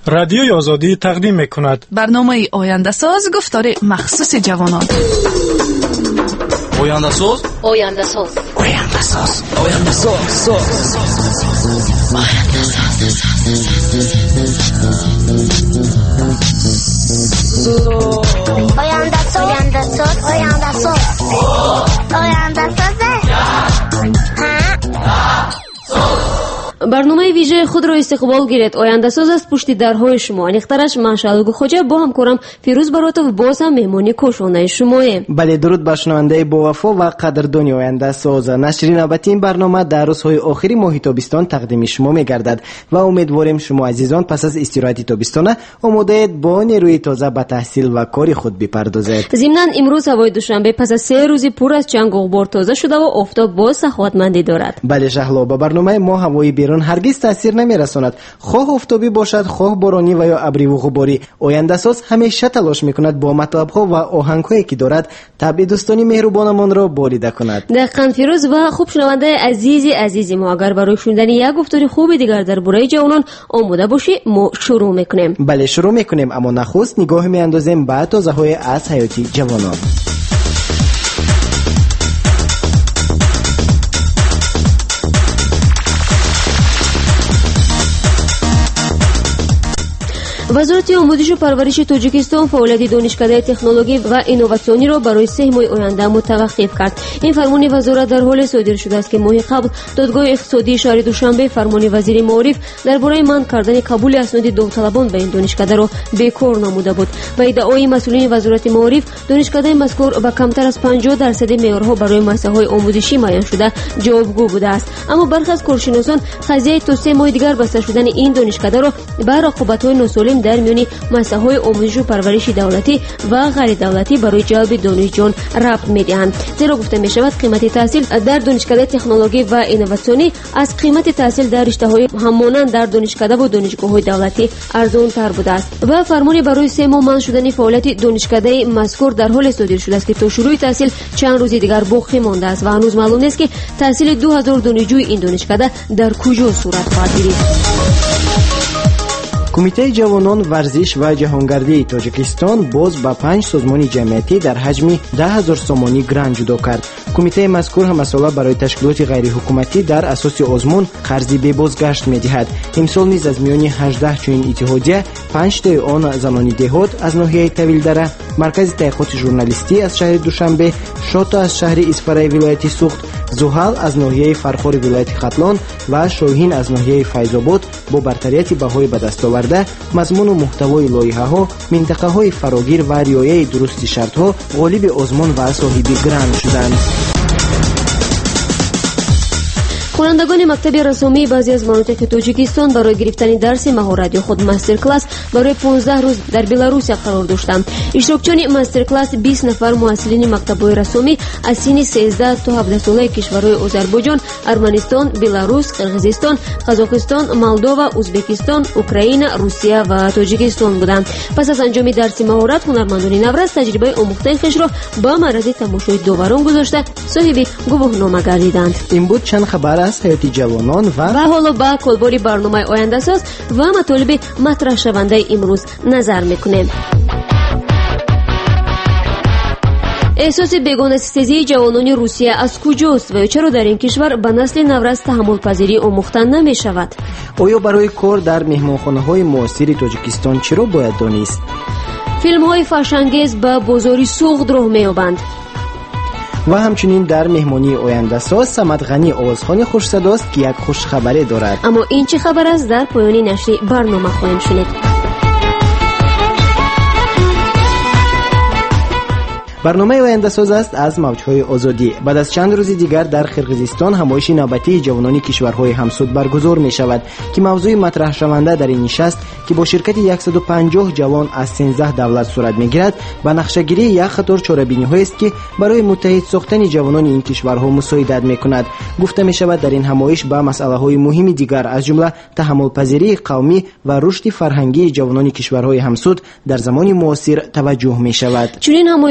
رادیوی آزادی تقدیم می‌کند برنامه آینده ساز گفتار مخصوص جوانان. آینده ساز آینده ساز آینده ساز آینده ساز آینده ساز آینده ساز آینده ساز آینده ساز برنامه ویژه خود را استقبال گیرید. آینده ساز است پشت درهای شما. انیخترش من شالگو خوجه با همکارم فیروز براتو باز هم مهمانی کوشانه شماییم. بله، درود بر شنونده با وفا و قدردانی آینده ساز. نشر نوبتی این برنامه در روزهای آخری ماه تابستان تقدیم شما می‌گردد و امیدواریم شما عزیزان پس از استراحت تابستان آماده با نیروی تازه به تحصیل و کار خود بپردازید. ضمناً امروز هوای دوشنبه پس از 3 روز پر از چنگ و غبار تازه شده و آفتاب باز سخاوتمندی دارد. بله شهلا، با برنامه ما هوای بیرون هرگز تاثیر نمی‌رساند. خواه آفتابی باشد، خواه بارانی و یا ابری و غباری، آینده ساز همیشه تلاش می‌کند با مطلب‌ها و آهنگ‌هایی که دارد طبع دوستانی مهربانمان را باریده کند. دقیقاً فیروز و خوب شنونده عزیز ما، اگر برای شنیدن یک گفتار خوب دیگر درباره جوانان آماده باشی ما شروع می‌کنیم. بله شروع می‌کنیم، اما نخست نگاه می‌اندازیم به تازه‌های از حیاتی جوانان. وزارت آموزش و پرورش تاجیکستان فعالیت دانشکده تکنولوژی و اینوواسیونی را برای 3 ماه آینده متوقف کرد. این فرمان وزارت در حال صادر شده است که ماه قبل دادگاه اقتصادی شهر دوشنبه فرمان وزیر معارف درباره منع کردن قبول اسناد داوطلبان به این دانشکده را بیکار نموده بود. به ادعای مسئولین وزارت معارف، دانشکده مذکور با کمتر از 50% معیارها برای مسائل آموزشی معین شده جوابگو بوده است. اما برخی از کارشناسان قضیه تا 3 ماه دیگر بسته شدن این دانشکده را به رقابت‌های ناسالم در میان مسائل آموزش و پرورش دولتی و غیر دولتی برای جلب دانشجویان ربط می‌دهند. زیرا گفته می‌شود قیمت تحصیل در دانشکده تکنولوژی و اینوواسیونی از قیمت تحصیل در رشته‌های همانند در دانشکده و دانشگاه‌های دولتی ارزان‌تر بوده است. و فرمانی برای 3 ماه منع شدن فعالیت دانشکده مذکور در حال صادر شده است که تا شروع تحصیل چند روز دیگر باقی مانده است و هنوز معلوم نیست که تحصیل 2000 دانشجوی این دانشکده در کجا صورت خواهد گرفت. کمیته جوانان ورزش و جهانگردی تاجیکستان باز با 5 سازمان جمعیتی در حجم 10,000 سومانی گرانت جدا کرد. کمیته مذکور هم مسئله برای تشکیلات غیر حکومتی در اساس آزمون قرضی به بازگشت می‌دهد. امسال نیز از میان 18 چنین اتحادیه 5 تا آن زنانی دهات از ناحیه طویلدره، مرکز تحقیقات ژورنالیستی از شهر دوشنبه، شاتا از شهر اسفرای ولایت سوخت، زحل از ناحیه فرخار ولایت ختلان و شاهین از ناحیه فیض‌آباد با برتریت بهای به دست آورده مضمون و محتوای لایحه‌ها، منطقه‌های فراگیر و رعایت درست شرط‌ها غالب آزمون و صاحب گرانت شدند. خوانندگان مکتب رسمی بعضی از مناطق تاجیکستان برای گرفتن درس مهارت خود مستر کلاس برای 15 روز در بلاروس قرار داشتند. اشتراکچیان مستر کلاس 20 نفر محصلین مکتب‌های رسمی از سن 13 تا 17 ساله کشورهای آذربایجان، ارمنستان، بلاروس، قرغیزستان، قزاقستان، مولدووا، ازبکستان، اوکراین، روسیه و تاجیکستان بودند. پس از انجام درس مهارت، هنرمندان نورز تجربه آموختن خویش را با معرض تماشای داوران گذاشته صاحب گواهنامه گردیدند. این بود چند خبر از حیات جوانان و حالا با کلباری برنامه آینده ساز و مطالب مطرح شونده امروز نظر میکنیم. احساس بیگانه‌ستیزی جوانان روسیه از کجاست و چرا در این کشور به نسل نورز تحمل پذیری آموختن نمی شود؟ آیا برای کار در مهمانخانه‌های معاصر تاجیکستان چرا باید دانست؟ فیلم‌های فحش‌انگیز به بازاری سوخت راه می‌یابند. و همچنین در مهمانی آینده ساز صمد غنی آوازخوان خوش صداست که یک خوش خبری دارد. اما این چه خبر است؟ در پایان نشر برنامه خواهیم شنید. برنامه آینده ساز است از موجهای آزادی. بعد از چند روز دیگر در قرقیزستان همایش نوبتی جوانان کشورهای همسود برگزار می شود که موضوع مطرح شونده در این نشست که با شرکت 150 جوان از 13 دولت صورت می گیرد و نقشه‌گیری یک خطر چاره‌بینی‌هایی است که برای متحد ساختن جوانان این کشورها مساعدت می کند. گفته می شود در این همایش به مسائل مهم دیگر از جمله تحمل پذیری قومی و رشد فرهنگی جوانان کشورهای همسود در زمان معاصر توجه می شود. چنین همایش‌ها در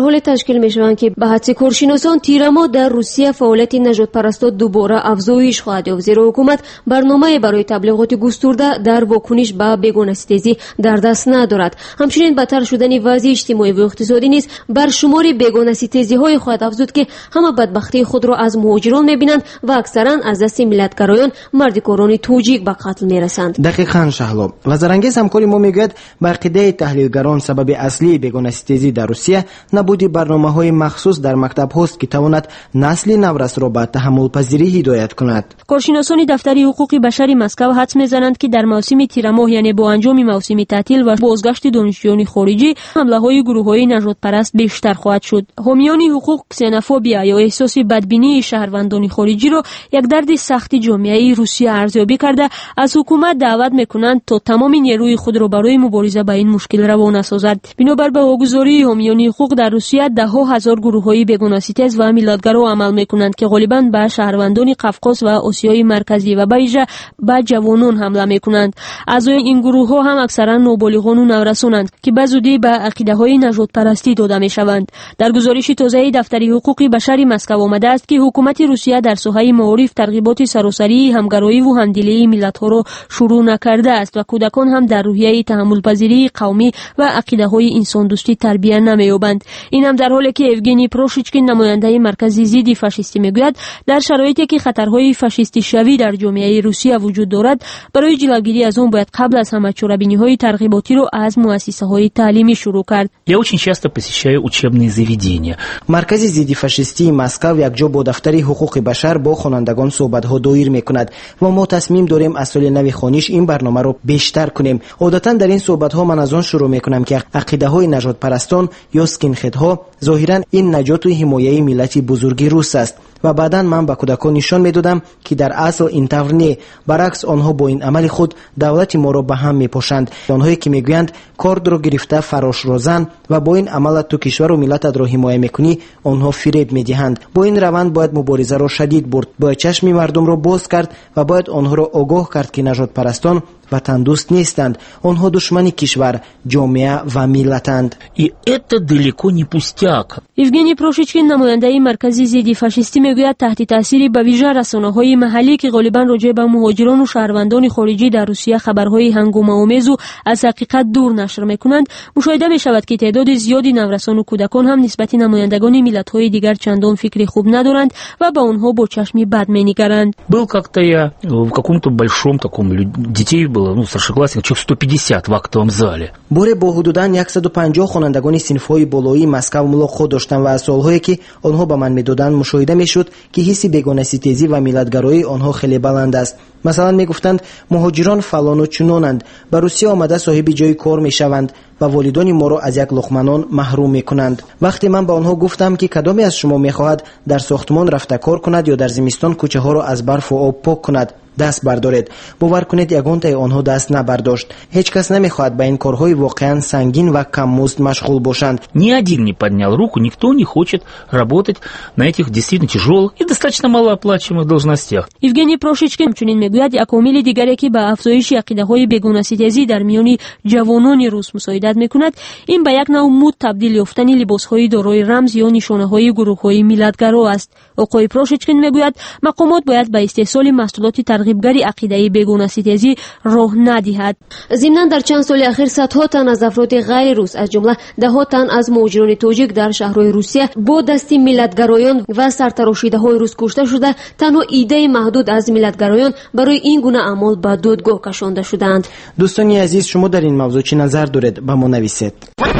حال تشکیل میشوند که به حدس کارشناسان تیراما در روسیه فعالیت نژادپرستا دوباره افزایش خواهد یافت، زیرا حکومت برنامه برای تبلیغات گسترده در واکنش به بیگانه‌ستیزی در دست ندارد. همچنین بدتر شدن وضع اجتماعی و اقتصادی نیز بر شمار بیگانه‌ستیزی‌های خواهد افزود که همه بدبختی خود را از مهاجران می‌بینند و اکثرا از دست ملتگرایان مردکاران توجیک به قتل می‌رسند. دقیقاً شهلا. وزارتگری همکاری ما میگوید به عقیده تحلیلگران سبب اصلی بیگانه‌ستیزی در روسیه نبودی برنامه‌های مخصوص در مکتب‌هاست که تواند نسل نورس را به تحمل پذیری هدایت کند. کارشناسان دفتر حقوق بشر مسکو حدس می‌زنند که در موسم تیرماه، یعنی با انجام موسم تعطیل و بازگشت دانشجویان خارجی، حمله‌های گروه‌های نژادپرست بیشتر خواهد شد. حامیان حقوق کسنوفوبیا یا احساس بدبینی شهروندان خارجی را یک درد سخت جامعه روسیه ارزیابی کرده از حکومت دعوت می‌کنند تا تمام نیروی خود را برای مبارزه با این مشکل روانه سازد. بنابر به واگذاری حامیان حقوق در روسیه ده‌ها هزار گروه‌های بیگانه‌ستیز و میلادگرا عمل می‌کنند که غالباً به شهروندان قفقاز و آسیای مرکزی و بیجا به جوانان حمله می‌کنند. اعضای این گروه‌ها هم اکثرا نابالغان و نورسانند که به زودی به عقیده‌های نژادپرستی داده می‌شوند. در گزارش تازه دفتر حقوق بشر مسکو آمده است که حکومت روسیه در ساحه معارف ترغیبات سراسری همگرایی و همدلی ملت‌ها را شروع نکرده است و کودکان هم در روحیه تحمل‌پذیری قومی و عقیده‌های انسان دوستی تربیت نمی‌یابند. این هم در حالی که ایوگنی پروشیچکین نماینده مرکز ضد فاشیستی میگوید در شرایطی که خطرهای فاشیستی شوی در جامعه روسیه وجود دارد، برای جلوگیری از آن باید قبل از همه چاره‌بینی‌های ترغیباتی را از مؤسسه‌های تعلیمی شروع کرد. Я очень часто посещаю учебные заведения. مرکز ضد فاشیستی مسکو یکجا با دفتر حقوق بشر با خوانندگان صحبت‌ها دایر می‌کند و ما تصمیم داریم از سال نو خوانش این برنامه را بیشتر کنیم. عادتاً در این صحبت‌ها من از آن شروع می‌کنم که عقیده‌های نژادپرستان یا اسکین‌هدها ظاهراً این نجات و حمایت ملت بزرگ روس است و بعداً من به کودکان نشان می‌دادم که در اصل این طور نیست. برعکس آنها با این عمل خود دولت ما را به هم می‌پاشند. آنهایی که می‌گویند کارد را گرفته فراش روزن و با این عمل تو کشور و ملت را حمایت می‌کنی، آنها فریب می‌دهند. با این روند باید مبارزه را شدید برد، باید چشم مردم را باز کرد و باید آنها را آگاه کرد که نژادپرستان وطن دوست نیستند. آنها دشمن کشور، جامعه و ملتند. И это далеко не пустяк. ایوگنی پروشیچکین نماینده مرکز ضد فاشیستی میگوید تحت تاثیر به ویژه رسانه‌های محلی که غالباً راجع به مهاجران و شهروندان خارجی در روسیه خبرهای هنگامه‌آمیز و از حقیقت دور نشر می‌کنند، مشاهده می‌شود که تعداد زیادی نورسان و کودکان هم نسبت نمایندگان ملت‌های دیگر چندان فکر خوب ندارند و به آنها با چشم بد می‌نگرند. Был как-то я в каком-то большом таком детей было, старшеклассников, человек 150 в актовом зале. بوره با حدوداً 150 خوانندگان صنف‌های بالایی مسکو ملاقات داشتم و از سال‌هایی که آنها به من می‌دادند مشاهده می‌شد که حس بیگانه‌ستیزی و ملتگرایی آنها خیلی بلند است. مثلا میگفتند مهاجران فلان و چنانند، به روسیه آمده صاحب جای کار میشوند و والدان ما را از یک لقمه نان محروم میکنند. وقتی من به آنها گفتم که کدامی از شما میخواهد در ساختمان رفته کار کند یا در زمستان کوچه ها را از برف و آب پاک کند، دست بردارید، باور کنید یگان تای آنها دست نبرداشت. هیچ کس نمیخواهد به این کارهای واقعا سنگین و کم مزد مشغول باشند. Ни один не поднял руку, никто не хочет работать на этих действительно тяжелых и достаточно малооплачиваемых должностях. ایوگنی پروشیچکین همچنین میگوید یک عامل دیگری که به افزایش عقیده‌های بیگانه‌ستیزی در میان جوانان روس مساعدت میکند، این به یک نوع مد تبدیل یافتن لباس‌های دارای رمز یا نشانه‌های گروه‌های ملتگرا است. آقای پروشیچکین میگوید مقامات باید به استحصال محصولات ترغیبگری عقیده بیگانه‌ستیزی راه ندهد. ضمناً در چند سال اخیر صدها تن از افراد غیر روس از جمله ده‌ها تن از مهاجران تاجیک در شهرهای روسیه با دست ملتگرایان و سرتراشیده‌های روس کشته شده. تنها ایده محدود از ملتگرایان برای این گونه اعمال به دادگاه کشانده شدند. دوستان عزیز، شما در این موضوع چه نظر دارید؟ به ما نویسید.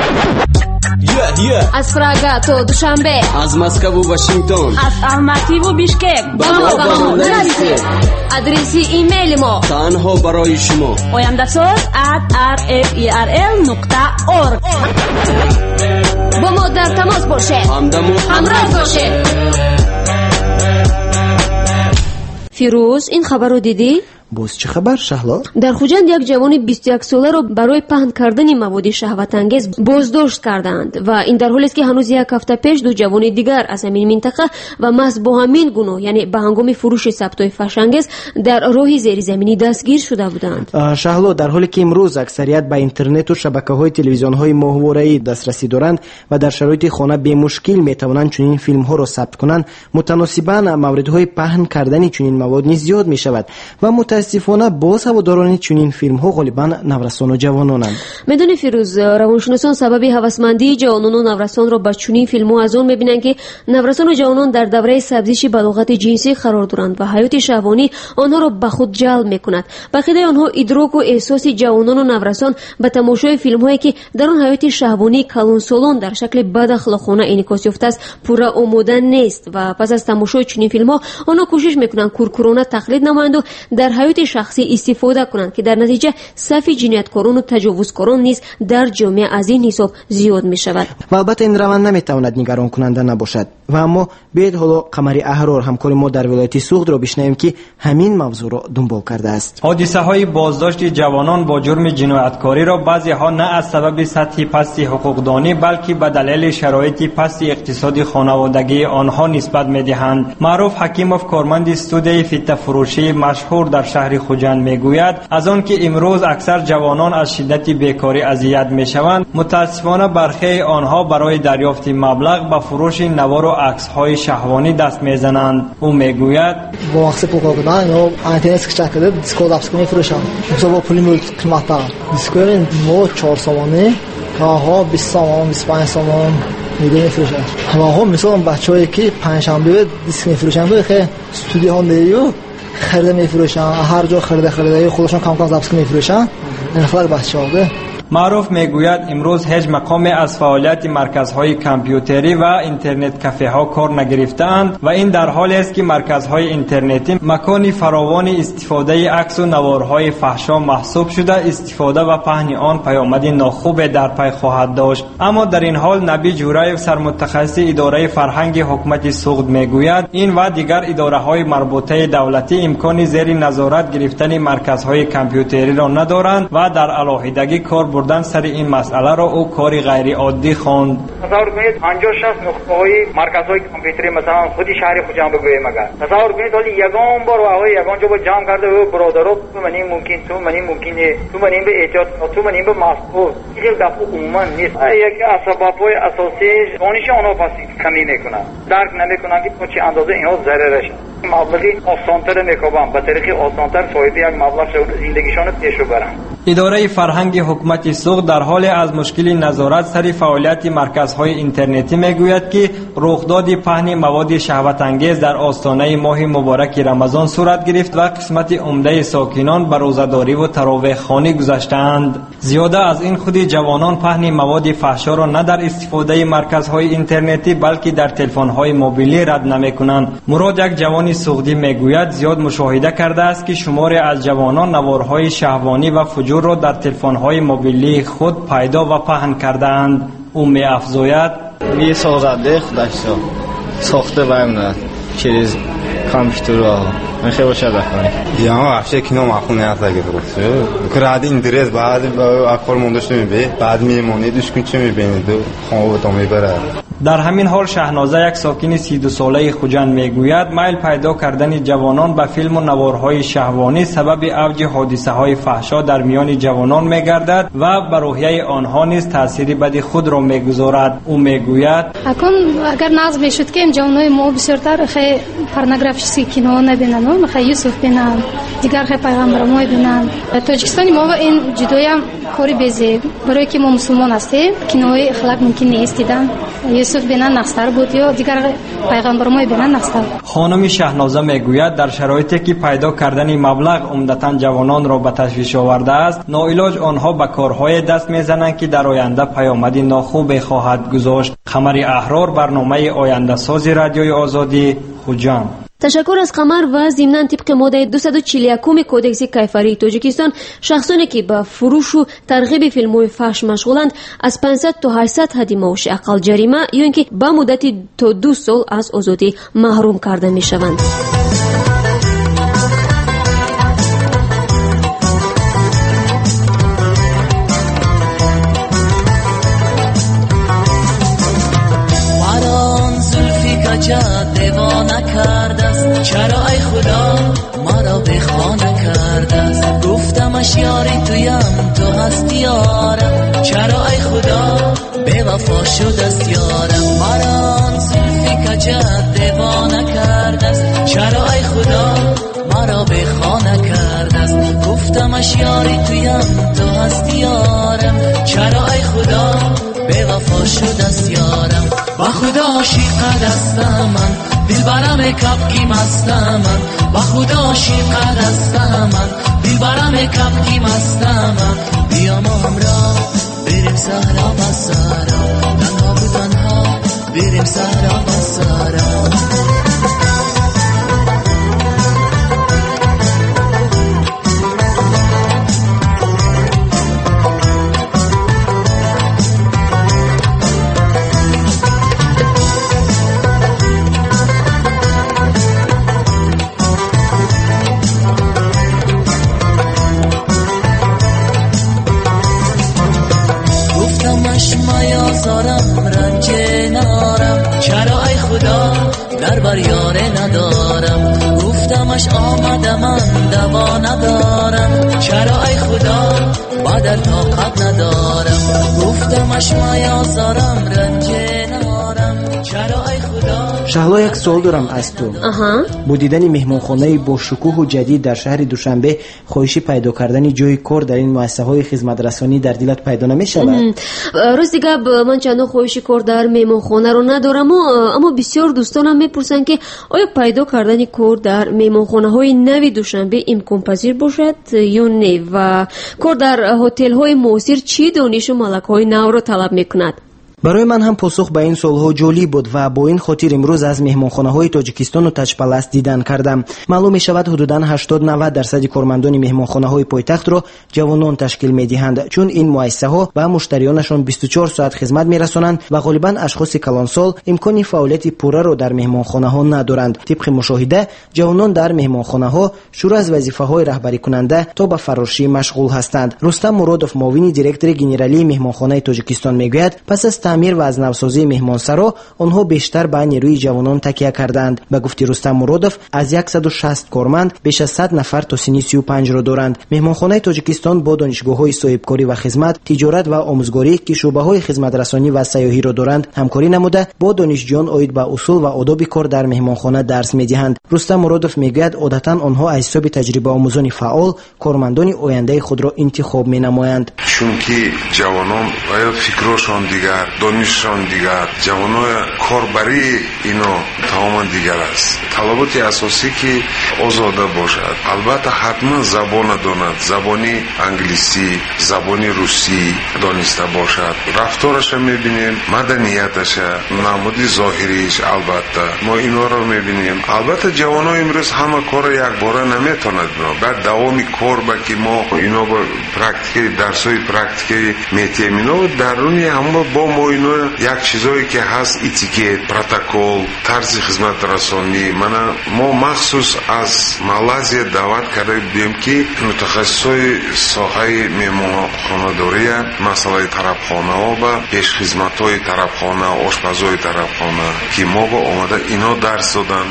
از پراگا تا دوشنبه، از مسکو و واشنگتن، از الماتی و بیشکک با ما نویسید. آدرس ایمیل ما تنها برای شما oyandasot@rferl.org. با ما در تماس باشید، همراه باشید. فیروز، این خبر رو دیدی؟ боз чӣ хабар шаҳло? дар хуҷанд як ҷавони 21 соларо барои паҳн кардани маводи шаҳватангез боздошт карданд ва ин дар ҳоле аст ки ҳанӯз як ҳафта пеш ду ҷавони дигар аз ҳамин минтақа ва маҳз бо ҳамин гуноҳ яъне ба ҳангоми фурӯши сабтҳои фашангез дар роҳи зеризаминӣ дастгир шуда буданд. шаҳло, дар ҳоле ки имрӯз аксарият ба интернету шабакаҳои телевизионҳои моҳвораӣ дастрасӣ доранд ва дар шароити хона бемушкил метавонанд чунин филмҳоро сабт кунанд, мутаносибан мавридҳои паҳн кардани чунин мавод низ зиёд мешавад ва мутаассифона боз ҳаводорони чунин филмҳо ғолибан наврасону ҷавононанд. медони фирӯз, равоншиносон сабаби ҳавасмандии ҷавонону наврасонро ба чунин филмҳо аз он мебинанд ки наврасону ҷавонон дар давраи сабзиши балоғати ҷинсӣ қарор доранд ва ҳаёти шаҳвонӣ онҳоро ба худ ҷалб мекунад. ба қидаи онҳо идроку эҳсоси ҷавонону наврасон ба тамошои филмҳое ки дар он ҳаёти шаҳвонии калонсолон дар шакли бадахлоқона инъикос ёфтааст пурра омода нест ва пас аз тамошои чунин филмҳо онҳо кӯшиш мекунанд куркурона тақлид намоянду дар ҳаёти шахсӣ истифода кунанд ки дар натиҷа сафи ҷинояткорону таҷовузкорон низ дар ҷомеа аз ин ҳисоб зиёд мешавад. ва албатта ин раванд наметавонад нигаронкунанда набошад. ва аммо биёед ҳоло Қамари Аҳрор, ҳамкори мо дар вилояти Суғдро бишнавем ки ҳамин мавзӯъро дунбол кардааст. ҳодисаҳои боздошти ҷавонон бо ҷурми ҷинояткориро баъзеҳо на аз сабаби сатҳи пасти ҳуқуқдонӣ, балки ба далели шароити пасти иқтисоди хонаводагии онҳо нисбат медиҳанд. Маъруф Ҳакимов, корманди студияи фиттафурӯшии машҳур дар шаҳри Хуҷанд, мегӯяд аз он ки имрӯз аксар ҷавонон аз шиддати бекорӣ азият мешаванд, мутаассифона бархеи онҳо барои дарёфти маблағ ба фурӯши навору аксҳои шаҳвонӣ даст мезананд. ӯ мегӯяд: бо мақсад пул кор кардан ё интернет скача карда диско запуск мефурӯшанд. мисол бо пули қимматтар дискои мо 4 сомонӣ, ҳаҳо 20 сомон, 25 сомон мефурӯшанд. ҳаҳо мисол бачаҳое ки панҷшанбе диск мефурӯшанд, хе студияҳо мерию خرده میفروشن، هر جا خرده خودشون کم کم زبط میفروشن. این خلق بچه‌ها. معروف میگوید امروز هیچ مقامی از فعالیت مرکزهای کامپیوتری و اینترنت کافه ها کار نگرفتند و این در حالی است که مرکزهای اینترنتی مکانی فراوان استفاده عکس و نوارهای فحشا محسوب شده، استفاده و پهن آن پیامد ناخوب در پی خواهد داشت. اما در این حال نبی جورایف سرمتخصص اداره فرهنگ حکومت سوغد میگوید این و دیگر اداره های مربوطه دولتی امکانی زیر نظارت گرفتن مرکزهای کامپیوتری را ندارند و در علاهیدگی کار بردن سر این مسئله را او کاری غیر عادی خواند. تصور کنید 50-60 نقطه‌های مرکزهای کامپیوتری مثلا خود شهر خوجند بگویم اگر تصور کنید ولی یگان بار و یگان جا با جمع کرده و برادرها تو منی ممکن تو منی ممکنه تو منی به احتیاط تو منی به مسئول این دفعه عموما نیست. یکی از سبب‌های اساسی دانش آنها پس کمی میکنن، درک نمیکنن که چه اندازه اینها ضررش مبلغی آسان‌تر میکوبن به طریق آسان‌تر صاحب یک مبلغ زندگیشان پیش برن. اداره فرهنگ حکومت سوغد در حال از مشکل نظارت سر فعالیت مرکزهای اینترنتی میگوید که رخداد پهن مواد شهوت انگیز در آستانه ماه مبارک رمضان صورت گرفت و قسمت عمده ساکنان به روزه‌داری و تراویح خوانی گذاشتند. زیاده از این خود جوانان پهن مواد فحشا را نه در استفاده مرکزهای اینترنتی بلکه در تلفن‌های موبیلی رد نمی‌کنند. مراد یک جوان سوغدی میگوید زیاد مشاهده کرده است که شماری از جوانان نوارهای شهوانی و فجور را در تلفن‌های موبیلی خود پیدا و پهن کردند. او می‌افزاید یه سازنده خودش ساخته و امنیت چیز کامپیوترها خیلی باشه داخلی دیگه وحشه کینو مخونه هست اگه درسته کرده این درس بعد اکبر موندش نمیبه بعد میمونی دوشکن چه میبینید و خانه بتا میبره. در همین حال شهنازه یک ساکن 32 ساله خوجند میگوید میل پیدا کردن جوانان به فیلم و نوارهای شهوانی سبب اوج حادثه‌های فحشا در میان جوانان میگردد و بر روحیه آنها نیز تأثیری بدی خود را میگذارد. او میگوید اگر ناز میشد که جوانای ما بسیارتر خیلی پورنوگرافی کینو نبینن، خیلی یوسف بینن، دیگر خیلی پیغمبر ما بینن. تاجیکستان ما و این جدایی کاری بیزه برای که ما مسلمان هستیم کینوی اخلاق ممکن نیست دیدن. یوسف بینن نقصر بود یا دیگر پیغمبر ما بینن نقصر. خانم شهنازه میگوید در شرایطی که پیدا کردن مبلغ عمدتاً جوانان را به تشویش آورده است، ناعلاج آنها به کارهای دست میزنند که در آینده پیامدی ناخوب خواهد گذاشت. قمر احرار، برنامه آینده ساز رادیوی آزادی، خوجند. تشکر از قمر و ضمناً طبق ماده 241 کودکس کیفری تاجیکستان شخصانی که به فروش و ترغیب فیلم‌های فحش مشغولند از 500 تا 800 حد معاش اقل جریمه یا اینکه به مدتی تا 2 سال از آزادی محروم کرده می‌شوند. یارم چرا ای خدا به وفا شد است یارم مرا آن زلفی کجت دیوانه کرده است چرا ای خدا مرا به خانه کرده است گفتمش یاری تویم تو هستی یارم چرا ای خدا به وفا شد است یارم با خدا عاشق دستم من دلبرم کبکی مستم من با خدا عاشق دستم من دلبرم کبکی مستم من بیا ما همراه بریم صحرا و سارا تنها و تنها بریم صحرا و سارا در بر یاره ندارم گفتمش آمده من دوا ندارم چرا ای خدا با در طاقت ندارم گفتمش میازارم رنج نارم چرا ای خدا شهلا یک سوال دارم از تو با دیدن مهمانخانه با شکوه و جدید در شهر دوشنبه خواهشی پیدا کردن جای کار در این مؤسسه های خدمت رسانی در دلت پیدا نمی شود؟ راست دیگه من چندان خواهشی کار در مهمانخانه رو ندارم اما بسیار دوستانم میپرسن که آیا پیدا کردن کار در مهمانخانه های نوی دوشنبه امکان پذیر باشد یا نه و کار در هتل های معاصر چی دانش و ملک های نو رو طلب میکند؟ برای من هم پاسخ به این سوالها جالب بود و با این خاطر امروز از مهمانخانه‌های تاجیکستان و تاجپالست دیدن کردم. معلوم می‌شود حدوداً 80-90% کارمندان مهمانخانه‌های پایتخت را جوانان تشکیل می‌دهند چون این مؤسسه‌ها به مشتریانشان 24 ساعت خدمت می‌رسانند و غالباً اشخاص کلانسال امکان فعالیت پوره را در مهمانخانه‌ها ندارند. طبق مشاهده جوانان در مهمانخانه‌ها شروع از وظیفه‌های رهبری کننده تا به فراشی مشغول هستند. رستم مرادوف معاون دیرکتور گنرالی مهمانخانه تاجیکستان میگوید پس از تعمیر و از نوسازی مهمانسرا آنها بیشتر به نیروی جوانان تکیه کردند. به گفته رستم مرادوف از 160 کارمند بیش از 100 نفر تا سن 35 را دارند. مهمانخانه تاجیکستان با دانشگاه‌های صاحبکاری و خدمت، تجارت و آموزگاری که شعبه‌های خدمت رسانی و سیاحی را دارند همکاری نموده با دانشجویان عاید به اصول و آداب کار در مهمانخانه درس می‌دهند. رستم مرادوف میگوید عادتاً آنها از حساب تجربه آموزان فعال کارمندان آینده خود را انتخاب می‌نمایند. چون که جوانان و فکرشان دیگر دانششان دیگر جوانای کاربری اینا تماما دیگر است. طلبات اساسی که آزاده باشد البته حتما زبان داند زبانی انگلیسی زبانی روسی دانسته باشد رفتارش میبینیم مدنیتش نمودی ظاهریش البته ما اینا رو میبینیم البته جوانای امروز همه کار یک باره نمیتوند بعد دوامی کار با که ما اینا با پرکتیکی درسای پرکتیکی میتیم اینا درونی هم با ما اینا یک چیزایی که هست اتیکت پروتکل طرز خدمت رسانی ما مخصوص از مالزیا دعوت کرده بودیم که متخصصای ساحه مهمانخانه‌داری مسئله طرفخانه ها و پیش خدمت‌های طرفخانه آشپزای طرفخانه که ما با آمده اینا درس دادن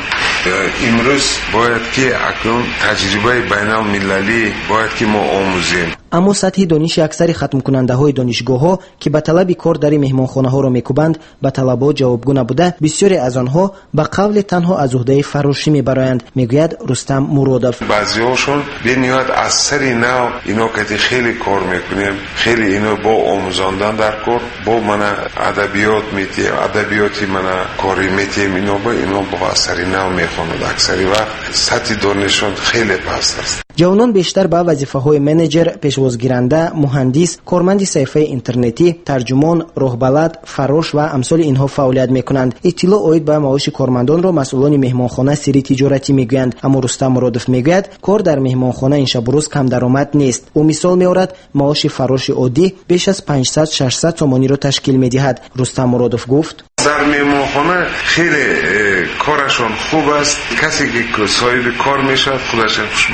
امروز باید که اکنون تجربه بین المللی باید که ما آموزیم. اما سطح دانش اکثر ختم کننده های دانشگاه ها که به طلب کار در مهمانخانه ها را میکوبند به طلبات جوابگو نبوده بسیاری از آنها به قول تنها از عهده فراشی میبرایند میگوید رستم مرادوف. بعضی هاشون به نهایت از سری نو اینا که خیلی کار میکنیم خیلی اینا با آموزاندن در کار با من ادبیات میتیم ادبیاتی من کاری میتیم اینا با اثری نو میخوند اکثری وقت سطح دانششون خیلی پست است. جوانان بیشتر به وظیفه‌های منیجر، پیشوازگیرنده، مهندس، کارمند صفحه اینترنتی، ترجمان، راهبلد، فراش و امثال اینها فعالیت میکنند. اطلاع عاید به معاش کارمندان را مسئولان مهمانخانه سری تجارتی میگویند. اما رستم مرادوف میگوید کار در مهمانخانه این شب و روز کم درآمد نیست. او مثال میآورد معاش فراش عادی بیش از 500-600 تومانی را تشکیل میدهد. رستم مرادوف گفت در مهمانخانه خیلی کارشون خوب است کسی که صاحب کار میشد خودش خوشبخت حساب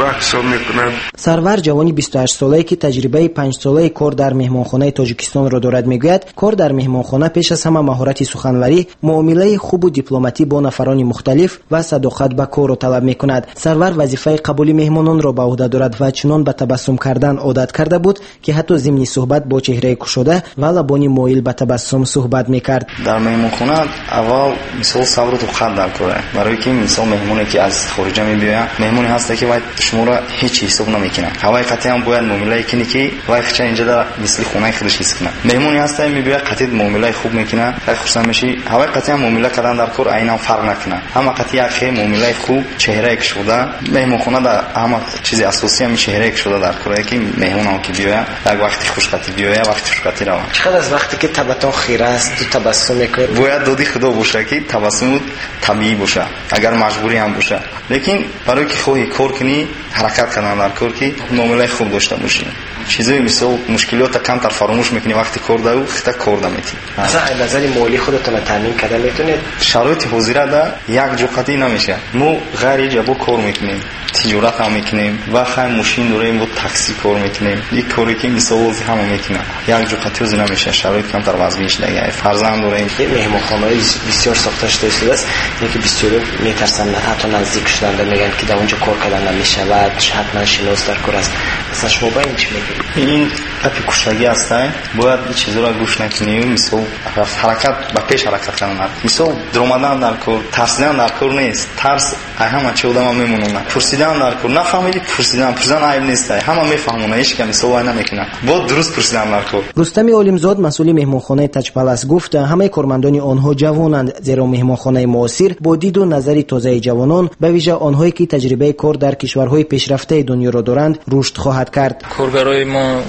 мекунад. سرور جوانی 28 ساله‌ای که تجربه 5 ساله کار در مهمانخانه تاجیکستان را دارد میگوید کار در مهمانخانه پیش از همه مهارت سخنوری، معامله خوب و دیپلماتی با نفران مختلف و صداقت به کار را طلب میکند. سرور وظیفه قبول مهمانان را به عهده دارد و چنان به تبسم کردن عادت کرده بود که حتی ضمن صحبت با چهره گشوده و لبانی مایل به تبسم صحبت میکرد. در مهمانخانه اول مثال صبر و خط در کاره، برای که مثال مهمونی که از خارج میبیاد مهمونی هست که باید شما را هیچ حساب نمیکنه. هوای قطعی هم باید معامله کنی که وای خچ اینجا در مثل خونه خودش حس کنه. مهمونی هست میبیاد قطعی معامله خوب میکنه، خیلی خوشحال میشی. هوای قطعی هم معامله کردن در کار عینا فرق نکنه. اما قطعی خیلی معامله خوب، چهره گشوده. مهمانخانه در همه چیز اساسی هم چهره گشوده در کاره که مهمون هم که بیاد یک وقتی خوشقتی بیاد وقتی خوشقتی روان. چقدر از وقتی که تبتون خیره است تو تبسم میکنی؟ باید دادی خدا باشه که تبسم طبیعی باشه، اگر مجبوری هم باشه. لیکن برای که خواهی کار کنی حرکت کردن در کار که معامله خوب داشته باشی. چیزای مثل مشکلات کمتر فراموش میکنی وقتی کار دارو خطا کار دمیتی. مثلا از نظر مالی خودتون تامین کردن میتونید؟ شرایط حاضره ده یک جوقتی نمیشه. ما غیر جبو کار میکنیم، تجارت هم میکنیم و خیلی ماشین داریم و تاکسی کار میکنیم. یک کاری که مثلا هم میکنه یک جوقتی وز نمیشه. شرایط کمتر وضعیتش دیگه. فرزند داریم. مهمانخانه بسیار ساخته شده است. یکی بسیار میترسن حتی نزدیک شدن میگن که در اونجا کار کردن نمیشه و حتما شناس در کار است. مثلا شما با این چی میگید؟ این اپی کشتگی هست. باید این چیزا را گوش نکنیم. مثلا حرکت با پیش حرکت کردن. مثلا درآمدن در کار، ترسیدن در کار نیست. ترس همه چه آدم میمونه. پرسیدن در کار نفهمیدی پرسیدن عیب نیست. همه میفهمونه هیچ کمی سوال نمیکنه. با درست پرسیدن در کار. رستم عالمزاد مسئول مهمانخانه تاج پالاس گفت همه کارمندان آنها جوانند، زیرا مهمانخانه معاصر با دید و نظر تازه جوانان به ویژه آنهایی که تجربه کار در کشورهای پیشرفته دنیا را دارند رشد خواهد کرد. کارگرای ما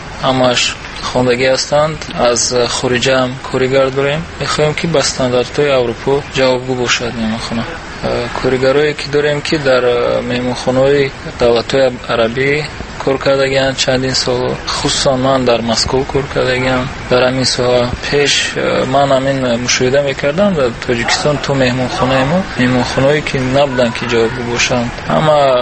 همش خواندگی هستند، از خارج هم کارگر داریم. میخوایم که به استانداردهای اروپا جوابگو باشد مهمانخانه. کارگرایی که داریم که در مهمانخانه‌های دولت‌های عربی کار کردگیم چندین سال، خصوصا من در مسکو کار کردگیم. در همین سال پیش من همین مشاهده میکردم در تاجیکستان تو مهمانخانه‌ای که نبودن که جوابگو باشند، اما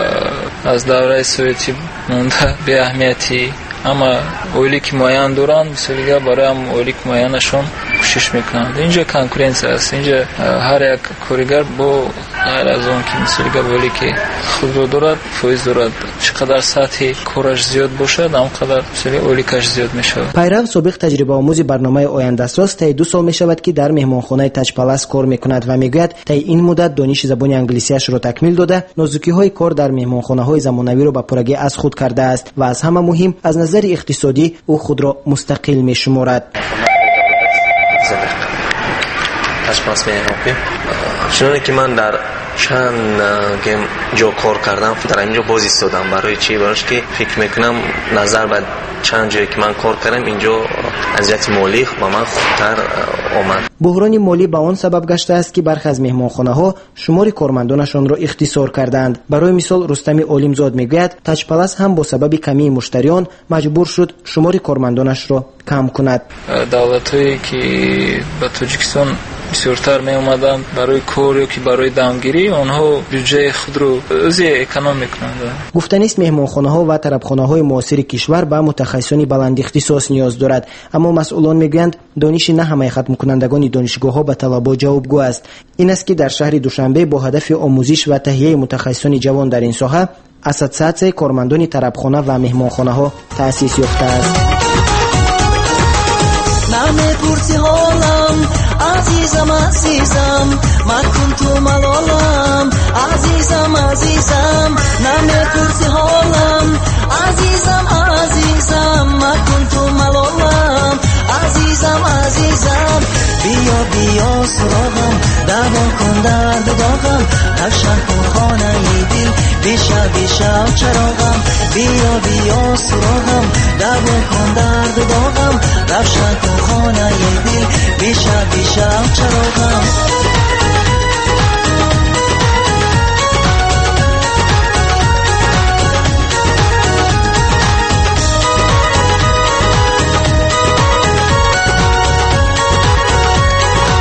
از دوره سوویتی مونده به اهمیتی. اما اولی که معین دارن مثلا برای هم اولی که معینشون کوشش میکنند. اینجا کنکورنس است. اینجا هر یک کارگر با غیر از اون که مثلا اولی که خود رو دارد فایز دارد، چقدر سطح کارش زیاد باشد همقدر مثلا اولی کش زیاد میشه. پیرو سابق تجربه آموز برنامه آینده ساز تا 2 سال میشود که در مهمانخانه تاج پالاس کار میکند و میگوید تا این مدت دانش زبان انگلیسیش را تکمیل داده، نازکی‌های کار در مهمانخانه‌های زمانوی را به پرگی از خود کرده است و از همه مهم از نظر اقتصادی او خود را مستقل می‌شمارد. چون که من در چند جا کار کردم در اینجا باز ایستادم. برای چی؟ برای که فکر میکنم نظر به چند جایی که من کار کردم اینجا اذیت مالی با من خوبتر آمد. بحران مالی به آن سبب گشته است که برخی از مهمانخانه‌ها شمار کارمندانشان را اختصار کردند. برای مثال رستم عالمزاد میگوید تاج پالاس هم با سبب کمی مشتریان مجبور شد شمار کارمندانش را کم کند. دولت‌هایی که به تاجیکستان بسیارتر می اومدن برای کار یا که برای دامگیری آنها بودجه خود رو زیاد اکونومی کنند. گفتنی است مهمانخانه‌ها و طربخانه‌های معاصر کشور به متخصصان بلند اختصاص نیاز دارد، اما مسئولان میگویند دانش نه همه ختم کنندگان دانشگاه‌ها به طلبات جوابگو است. این است که در شهر دوشنبه با هدف آموزش و تهیه متخصصان جوان در این ساحه اساتید کارمندان طربخانه و مهمانخانه‌ها تأسیس یافته است. نمی‌پرسی حالم عزیزم مکن تو ملالم عزیزم نمی‌پرسی حالم عزیزم مکن تو ملالم عزیزم بیا سراغم دوان کن درد داغم روشن کن خانه دل بیشا چراغم بیا سراغم دوان کن درد داغم روشن کن خانه دل بیشا چراغم.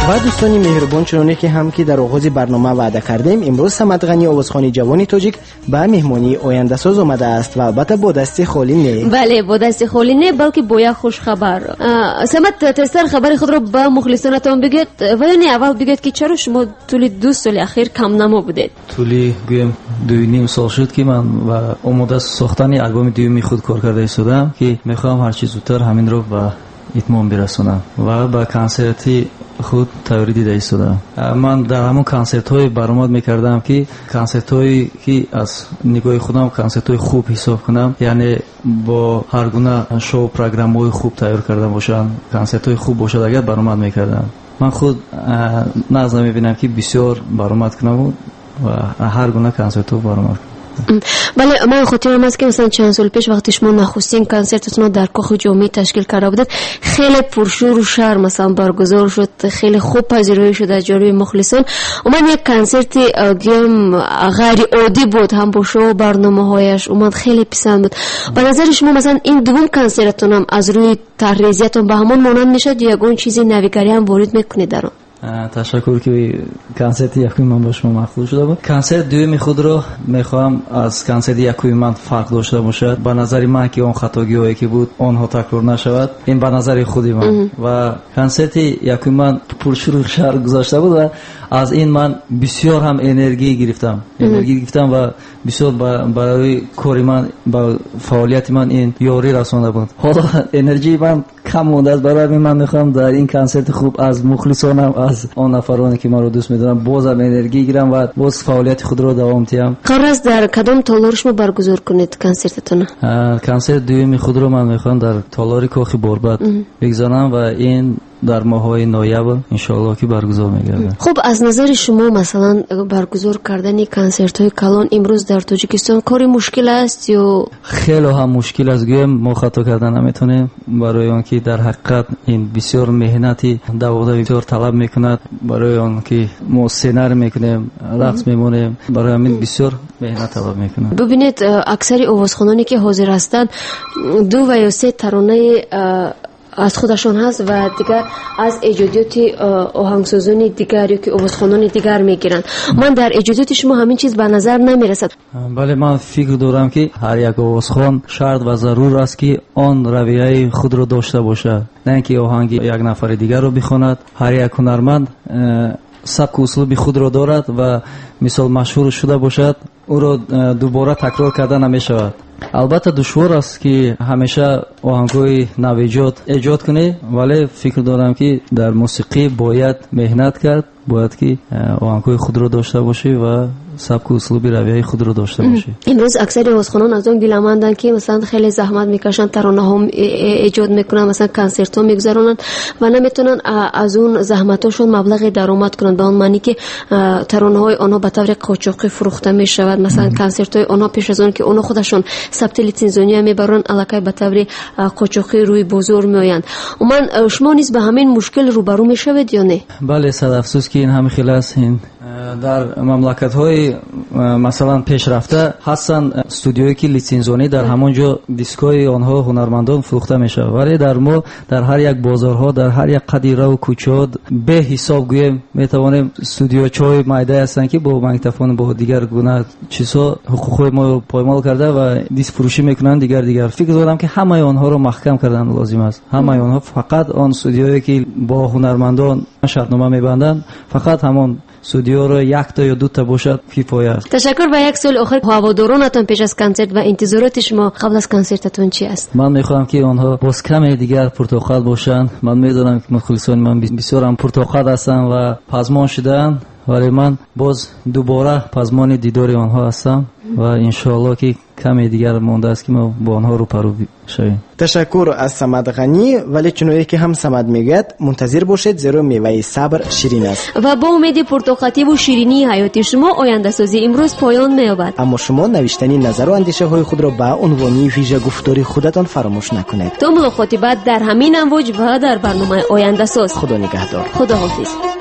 و دوستان مهربان، چنانه که هم که در آغاز برنامه وعده کردیم، امروز صمد غنی آوازخوان جوان تاجیک به مهمانی آینده ساز آمده است و البته با دست خالی نه. بله، با دست خالی نه، بلکه با یک خوش خبر. صمد تستر خبر خود را به مخلصانتان بگید و یعنی اول بگید که چرا شما طول 2 سال اخیر کم نما بودید؟ طولی گویم 2.5 سال شد که من و آماده ساختن البوم دومی خود کار کرده ایستادم که میخوام هر چیز زودتر همین رو به اتمام برسونم و با کنسرتی خود تیاری دیده ایستادم. من در همون کنسرت های برآمد میکردم که کنسرت هایی که از نگاه خودم کنسرت های خوب حساب کنم، یعنی با هر گونه شو پروگرام های خوب تیار کرده باشن، کنسرت های خوب باشد اگر برآمد میکردم. من خود نظر میبینم که بسیار برآمد کنم و هر گونه کنسرت ها برآمد. بله، من خاطرم است که مثلا چند سال پیش وقتی شما نخستین کنسرتتون رو در کاخ جمعه تشکیل کرده بودید، خیلی پرشور و شر مثلا برگزار شد، خیلی خوب پذیرایی شد از جانب مخلصان. اومد یک کنسرت گیم غیر عادی بود، هم با شو برنامه‌هایش اومد خیلی پسند بود. به نظر شما مثلا این دوم کنسرتتون هم از روی طرح‌ریزیتون به همون مانند میشه یا یگان چیزی نویگری هم وارد میکنید در اون؟ تشکر که کنسرت یکوی من با شما مخلوط شده بود. کنسرت دومی خود رو میخوام از کنسرت یکوی من فرق داشته باشد. به نظر من که اون خطاگی هایی که بود آنها تکرار نشود، این به نظر خودی من. و کنسرت یکوی من پرشور و شر گذاشته بود و از این من بسیار هم انرژی گرفتم و بسیار برای کاری من، با فعالیت من این یاری رسانده بود. حالا انرژی من کم مونده است، برای من میخوام در این کنسرت خوب از مخلصانم، از آن نفرانی که من رو دوست میدارم بازم انرژی گیرم و باز فعالیت خود رو دوام تیم. قرار است در کدام تالار شما برگزار کنید کنسرتتون؟ کنسرت دومی خود رو من میخوام در تالار کاخ باربد بگذارم و این در ماهای نویبر انشالله که برگزار میگردن. خب از نظر شما مثلا برگزار کردن کنسرت های کلان امروز در تاجیکستان کاری مشکل است یا؟ خیلی هم مشکل است. گویم ما خطا کردن نمیتونیم، برای آن که در حقیقت این بسیار مهنتی دوام بسیار طلب میکند، برای آن که ما سینر میکنیم، رقص میمونیم، برای همین بسیار مهنت طلب میکند. ببینید اکثر آوازخوانانی که حاضر هستند 2 و یا 3 ترانه از خودشان هست و دیگر از ایجادیات آهنگسازان دیگر یا که آوازخوانان دیگر میگیرند. من در ایجادیات شما همین چیز به نظر نمیرسد. بله، من فکر دارم که هر یک آوازخوان شرط و ضرور است که آن رویه خود را داشته باشد، نه اینکه آهنگ یک نفر دیگر را بخواند. هر یک هنرمند سبک و اسلوب خود را دارد و مثال مشهور شده باشد او را دوباره تکرار کردن نمیشود. البته دشوار است که همیشه آهنگ‌های نویجاد ایجاد کنی، ولی فکر دارم که در موسیقی باید مهنت کرد، باید که آهنگ‌های خود را داشته باشی و سبک و اسلوب رویه خود را داشته باشی. امروز اکثر آوازخوانان از اون گیلمندن که مثلا خیلی زحمت میکشن، ترانه‌ها ایجاد میکنن، مثلا کنسرت‌ها میگذرونن و نمیتونن از اون زحمتاشون مبلغ درآمد کنن، به اون معنی که ترانه‌های آنها به طور قاچاقی فروخته میشود. مثلا کنسرت‌های آنها پیش از اون که آنها خودشون ثبت لیسانسیونی میبرن، الکی به طور قاچاقی روی بازار میآیند. من شما نیز به همین مشکل روبرو میشوید یا نه؟ بله، صد افسوس که این همه خیلی است. این در مملکت‌های مثلا پیشرفته هستن استودیویی که لیسانسیونی در همونجا دیسکای آنها هنرمندان فروخته میشه، ولی در ما در هر یک بازارها، در هر یک قدیره و کوچه به حساب گویم میتوانیم استودیوچای مایده هستن که با مایکروفون با دیگر گونه چیزها حقوق ما پایمال کرده و دیس فروشی میکنن. دیگر فکر دارم که همه آنها رو محکم کردن لازم است. همه آنها فقط آن استودیویی که با هنرمندان شرطنامه میبندن، فقط همون استودیو رو 1 تا یا 2 تا باشد کفایه است. تشکر. و یک سال آخر هوادارانتان پیش از کنسرت و انتظارات شما قبل از کنسرتتون چی است؟ من میخوام که آنها باز کمی دیگر پرتقال باشند. من میدونم که مخلصان من بسیار هم پرتقال هستن و پزمان شدن، ولی من باز دوباره پزمان دیدار آنها هستم و انشالله که کمی دیگر مونده است که ما با آنها رو پرو شویم. تشکر از صمد غنی. ولی چنویی که هم صمد میگد منتظر باشید، زیرا میوه صبر شیرین است و با امید پرتقالی و شیرینی حیاتی شما آینده سازی امروز پایان مییابد. اما شما نوشتنی نظر و اندیشه های خود را به عنوانی ویژه گفتاری خودتان فراموش نکنید. تا ملاقاتی بعد در همین امواج و در برنامه آینده ساز. خدا نگهدار. خدا حافظ.